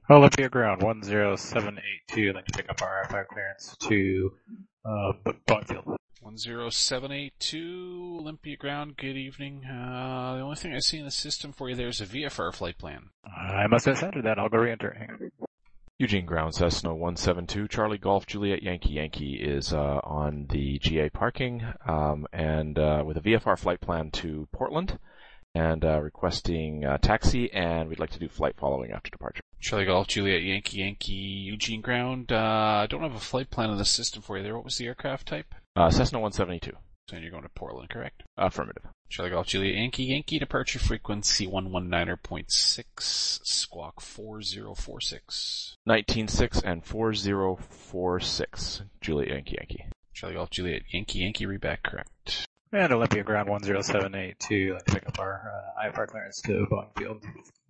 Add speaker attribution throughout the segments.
Speaker 1: Olympia ground 10782, then pick up RFI clearance to Bonnfield.
Speaker 2: 10782, Olympia ground, good evening. The only thing I see in the system for you there is a VFR flight plan.
Speaker 1: I must have entered that. I'll go re-enter. Hang on.
Speaker 3: Eugene ground, Cessna 172, Charlie Golf, Juliet Yankee. Yankee is on the GA parking and with a VFR flight plan to Portland and requesting taxi, and we'd like to do flight following after departure.
Speaker 2: Charlie Golf, Juliet Yankee, Eugene ground. I don't have a flight plan in the system for you there. What was the aircraft type?
Speaker 3: Cessna 172.
Speaker 2: So you're going to Portland, correct?
Speaker 3: Affirmative.
Speaker 2: Charlie Golf, Juliet Yankee, departure frequency 119.6, squawk 4046.
Speaker 3: 19.6 and 4046, Juliet Yankee. Charlie
Speaker 2: Golf, Juliet Yankee, read back correct.
Speaker 1: And Olympia ground 10782, let's pick up our IFR clearance to Boeing Field.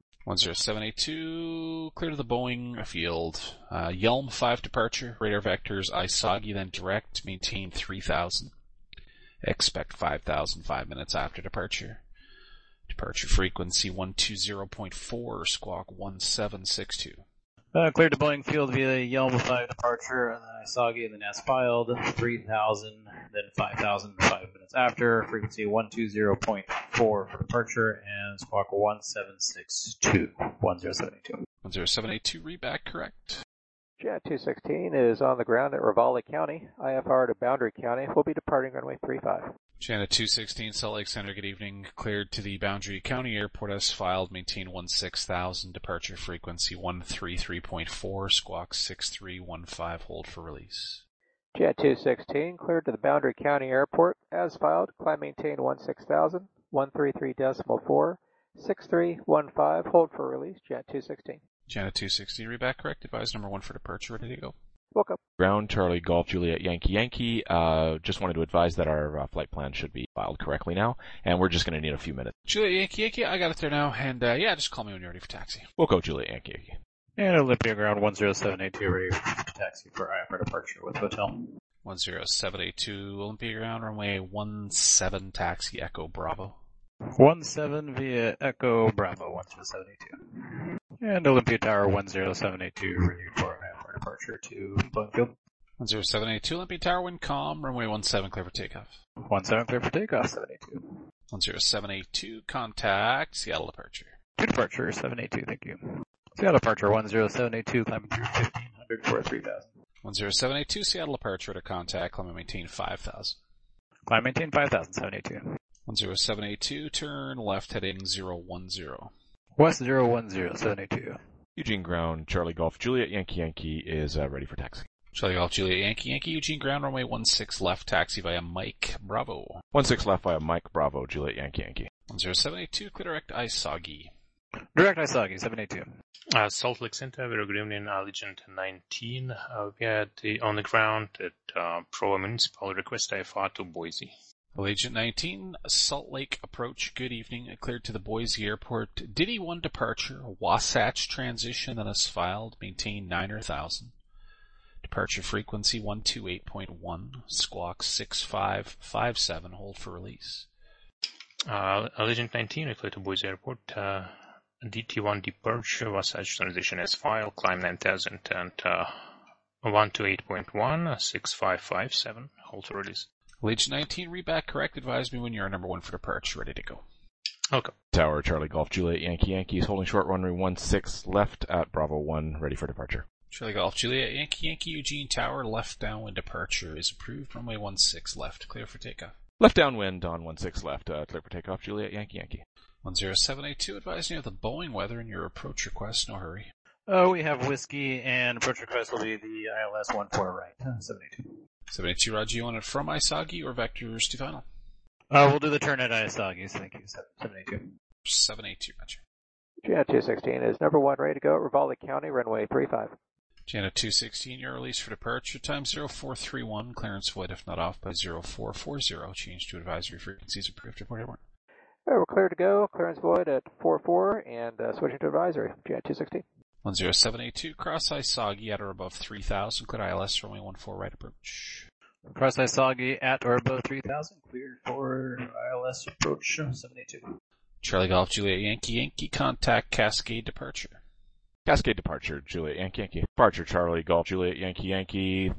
Speaker 2: 10782, clear to the Boeing field. Yelm 5 departure, radar vectors, Isagi, then direct, maintain 3000. Expect 5,000 5 minutes after departure. Departure frequency 120.4, squawk 1762.
Speaker 1: Cleared to Boeing Field via Yelm 5 departure, and then Isagi, and then as filed, 3,000, then 5,000 5 minutes after, frequency 120.4 for departure, and squawk 1762, 10782.
Speaker 2: 10782, read back correct.
Speaker 4: Jet 216 is on the ground at Ravalli County, IFR to Boundary County. We'll be departing runway 35.
Speaker 2: Jana 216, Salt Lake Center, good evening. Cleared to the Boundary County Airport as filed. Maintain 16,000. Departure frequency 133.4. Squawk 6315. Hold for release.
Speaker 4: Jet 216, cleared to the Boundary County Airport as filed. Climb maintain 16,000. 133.4. 6315. Hold for release. Jet 216.
Speaker 2: Jana 216, read back correct. Advise number 1 for departure. Ready to go.
Speaker 4: Welcome.
Speaker 3: Ground, Charlie Golf, Juliet Yankee. Just wanted to advise that our flight plan should be filed correctly now, and we're just going to need a few minutes.
Speaker 2: Juliet Yankee, I got it there now, and just call me when you're ready for taxi.
Speaker 3: We'll go Juliet Yankee.
Speaker 1: And Olympia ground 10782, ready for taxi for IFR departure with hotel.
Speaker 2: 10782, Olympia ground, runway 17 taxi, Echo Bravo.
Speaker 1: 17 via Echo Bravo 10782. And Olympia Tower 10782, ready for IFR departure to Boeing Field.
Speaker 2: 10782, Olympia Tower, wind calm, runway 17 clear for takeoff.
Speaker 1: 17 clear for takeoff, 782.
Speaker 2: 10782, contact Seattle departure.
Speaker 1: To departure, 782, thank you. Seattle departure 10782, climbing through 1500 for 3000.
Speaker 2: 10782, Seattle departure to contact, climb and maintain 5000.
Speaker 1: Climb maintain 5000, 782.
Speaker 2: 10782, turn left heading 010.
Speaker 1: West 010, 782.
Speaker 3: Eugene ground, Charlie Golf, Juliet Yankee is ready for taxi.
Speaker 2: Charlie Golf, Juliet Yankee, Eugene ground, runway 16 left, taxi via Mike Bravo.
Speaker 3: 16 left via Mike Bravo, Juliet Yankee.
Speaker 2: 10782, clear direct Isagi.
Speaker 1: Direct Isagi, 782.
Speaker 5: Salt Lake Center, very good evening, Allegiant 19. We are on the ground at Provo Municipal, request IFR to Boise.
Speaker 2: Allegiant 19, Salt Lake approach, good evening, cleared to the Boise Airport. Diddy 1 departure, Wasatch transition, then as filed, maintain 9000. Departure frequency 128.1, squawk 6557, hold for release.
Speaker 5: Allegiant 19, we clear to Boise Airport. DT1 departure, Wasatch transition as filed, climb 9000 and 128.1, 6557, hold for release.
Speaker 2: Allegiant 19, read back correct. Advise me when you're number 1 for departure. Ready to go.
Speaker 5: Okay.
Speaker 3: Tower, Charlie Golf, Juliet Yankee is holding short runway 16 left at Bravo 1, ready for departure.
Speaker 2: Charlie Golf, Juliet Yankee, Eugene Tower, left downwind departure is approved. Runway 16 left, clear for takeoff.
Speaker 3: Left downwind on 16 left, clear for takeoff, Juliet Yankee.
Speaker 2: 10782, advise me of the Boeing weather and your approach request. No hurry.
Speaker 1: We have whiskey, and approach request will be the ILS 14 right, 782.
Speaker 2: 782, Roger, you want it from Isagi or vectors to final?
Speaker 1: We'll do the turn at Isagi, thank you, 782.
Speaker 2: 782, Roger.
Speaker 4: Jet 216 is number 1 ready to go at Ravalli County, runway 35.
Speaker 2: Jana 216, your release for departure, time 0431, clearance void if not off by 0440, change to advisory frequencies approved, report everyone.
Speaker 4: We're clear to go, clearance void at 44 and switching to advisory, Jet 216.
Speaker 2: 10782, cross Isagi at or above 3000, clear ILS runway 14 right approach.
Speaker 1: Cross Isagi at or above 3000, cleared for ILS approach, 782.
Speaker 2: Charlie Golf, Juliet Yankee, contact Cascade departure.
Speaker 3: Cascade departure, Juliet Yankee Yankee. Departure, Charlie Golf Juliet Yankee Yankee,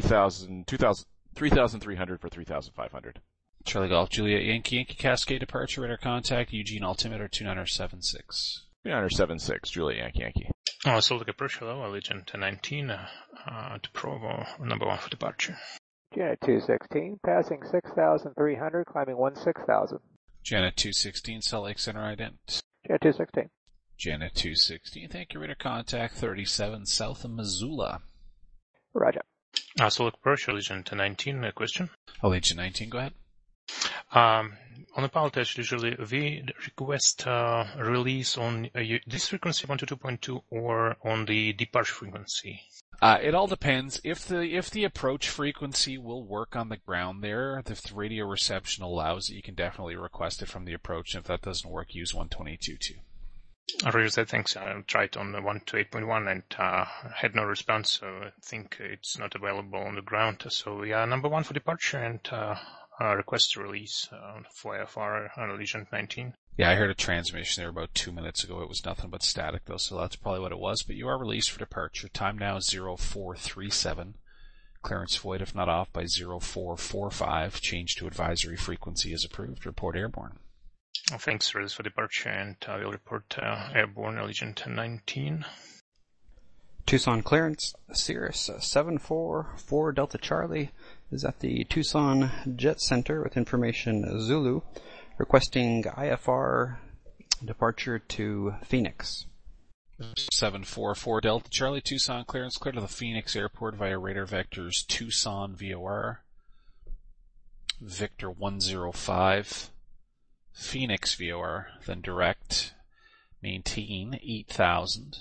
Speaker 3: 3,300 for 3,500.
Speaker 2: Charlie Golf Juliet Yankee Yankee Cascade departure, radar contact, Eugene altimeter 2976.
Speaker 3: 2976, Juliet Yankee Yankee.
Speaker 5: Soldier approach, hello, Allegiant 19, to Provo, number 1 for departure.
Speaker 4: Janet 216, passing 6,300, climbing 16,000.
Speaker 2: Janet 216, Salt Lake Center ident.
Speaker 4: Janet 216.
Speaker 2: Janet 216, thank you, radar contact 37 south of Missoula.
Speaker 4: Roger.
Speaker 5: Soldier approach, Allegiant 19, question.
Speaker 2: Allegiant 19, go ahead.
Speaker 5: On the pilot test, usually we request release on this frequency 122.2 or on the departure frequency.
Speaker 2: It all depends. If the approach frequency will work on the ground there, if the radio reception allows it, you can definitely request it from the approach. And if that doesn't work, use 122.2.
Speaker 5: Roger that, thanks. I tried on the 128.1 and had no response, so I think it's not available on the ground. So yeah, number 1 for departure and request to release for IFR on Allegiant 19.
Speaker 2: Yeah, I heard a transmission there about 2 minutes ago. It was nothing but static though, so that's probably what it was. But you are released for departure. Time now 0437. Clearance void if not off by 0445. Change to advisory frequency is approved. Report airborne.
Speaker 5: Thanks, release for departure, and I will report airborne Allegiant 19.
Speaker 6: Tucson clearance, Cirrus 744 Delta Charlie is at the Tucson Jet Center with information Zulu, requesting IFR departure to Phoenix.
Speaker 2: 744 Delta Charlie, Tucson clearance clear to the Phoenix Airport via radar vectors Tucson VOR, Victor 105, Phoenix VOR, then direct, maintain 8,000.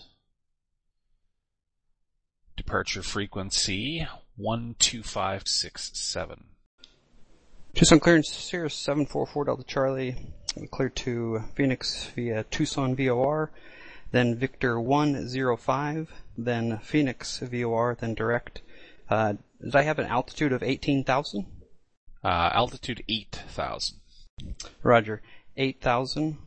Speaker 2: Departure frequency 12567.
Speaker 6: Tucson clearance, Cirrus 744 Delta Charlie, clear to Phoenix via Tucson VOR, then Victor 105, then Phoenix VOR, then direct. Did I have an altitude of 18,000?
Speaker 2: Altitude 8,000.
Speaker 6: Roger. 8,000.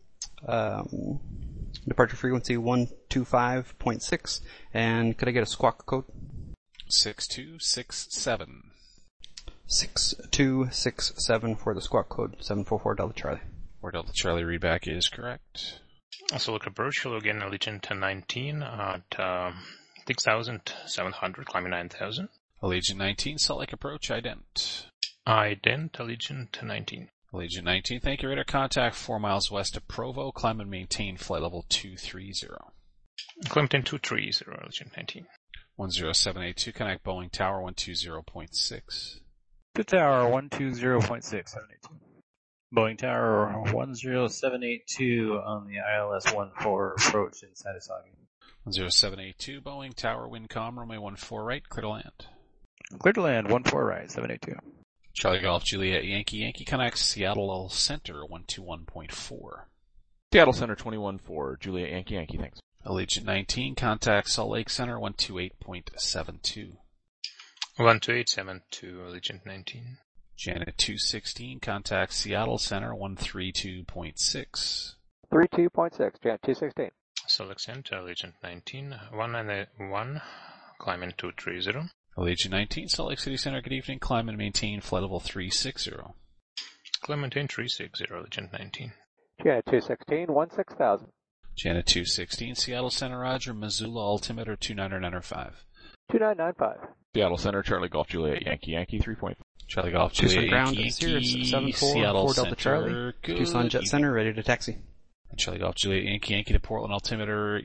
Speaker 6: Departure frequency 125.6. And could I get a squawk code?
Speaker 2: 6267.
Speaker 6: 6267 for the squawk code. 744 Delta Charlie.
Speaker 2: Or Delta Charlie readback is correct.
Speaker 5: Also look approach, hello again, Allegiant 19 at 6,700, climbing 9,000.
Speaker 2: Allegiant 19, Salt Lake approach, ident.
Speaker 5: Ident, Allegiant 19.
Speaker 2: Allegiant 19, thank you, radar contact 4 miles west of Provo, climb and maintain flight level 230.
Speaker 5: Clemton 230, Allegiant 19.
Speaker 2: 10782, connect Boeing Tower 120.6.
Speaker 1: To Tower 120.6, Boeing Tower 10782 on the ILS-14 approach in Satisagi.
Speaker 2: 10782, Boeing Tower Windcom, runway 14 right, clear to land.
Speaker 1: Clear to land, 14 right, 782.
Speaker 2: Charlie Golf Juliet Yankee Yankee connects Seattle Center 121.4.
Speaker 3: Seattle Center 21-4, Juliet Yankee Yankee, thanks.
Speaker 2: Allegiant 19, contact Salt Lake Center 128.72.
Speaker 5: 12872, Allegiant 19.
Speaker 2: Janet 216, contact Seattle Center 132.6.
Speaker 4: 32.6, Janet 216.
Speaker 5: Select Center, Allegiant 19, 191, climbing 230.
Speaker 2: Allegiant 19, Salt Lake City Center, good evening, climb and maintain flight level 360.
Speaker 5: Climb and maintain 360, Allegiant 19.
Speaker 4: Janet 216, 16,000.
Speaker 2: Janet 216, Seattle Center, Roger, Missoula, altimeter 2995.
Speaker 4: 2995.
Speaker 3: Seattle Center, Charlie Golf Juliet Yankee Yankee 3.5.
Speaker 2: Charlie Golf
Speaker 6: Tucson
Speaker 2: Juliet
Speaker 6: ground,
Speaker 2: Yankee
Speaker 6: Cirrus
Speaker 2: Yankee,
Speaker 6: 744
Speaker 2: Seattle
Speaker 6: Delta
Speaker 2: Center,
Speaker 6: Charlie,
Speaker 2: good
Speaker 6: Tucson Jet
Speaker 2: evening.
Speaker 6: Center, ready to taxi.
Speaker 2: And Charlie Golf Juliet Yankee Yankee to Portland, altimeter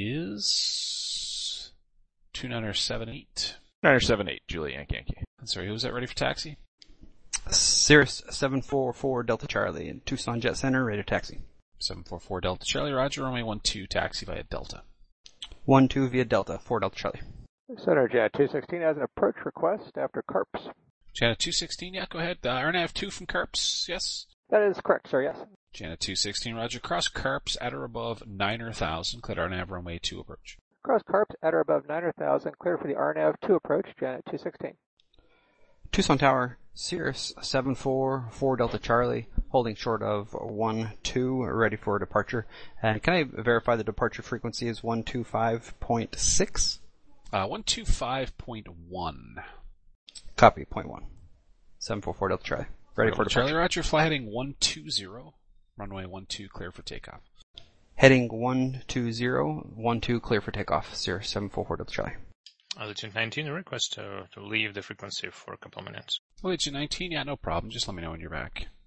Speaker 2: is 2978.
Speaker 3: 978, Juliet Yankee Yankee.
Speaker 2: I'm sorry, who was that ready for taxi?
Speaker 6: Cirrus 744 Delta Charlie and Tucson Jet Center, ready to taxi.
Speaker 2: 744 Delta Charlie, Roger, runway 12, taxi via Delta.
Speaker 6: 12 via Delta, 4 Delta Charlie.
Speaker 4: Center Janet 216 has an approach request after Carps.
Speaker 2: Janet 216, yeah, go ahead. RNAV 2 from Carps, yes.
Speaker 4: That is correct, sir, yes.
Speaker 2: Janet 216, Roger, cross Carps at or above 9,000, clear RNAV runway 2 approach.
Speaker 4: Cross Carps at or above 9,000, clear for the RNAV 2 approach, Janet 216.
Speaker 6: Tucson Tower, Cirrus 744 Delta Charlie, holding short of 12, ready for departure. And can I verify the departure frequency is 125.6?
Speaker 2: 125.1.
Speaker 6: Copy, 0.1. 744 Delta Charlie, ready for departure.
Speaker 2: Charlie Roger, fly heading 120, runway 12, clear for takeoff.
Speaker 6: Heading 120, clear for takeoff. Cirrus 744 Delta Charlie.
Speaker 5: Altitude 19, request to leave the frequency for a couple of minutes.
Speaker 2: Altitude 19, yeah, no problem. Just let me know when you're back.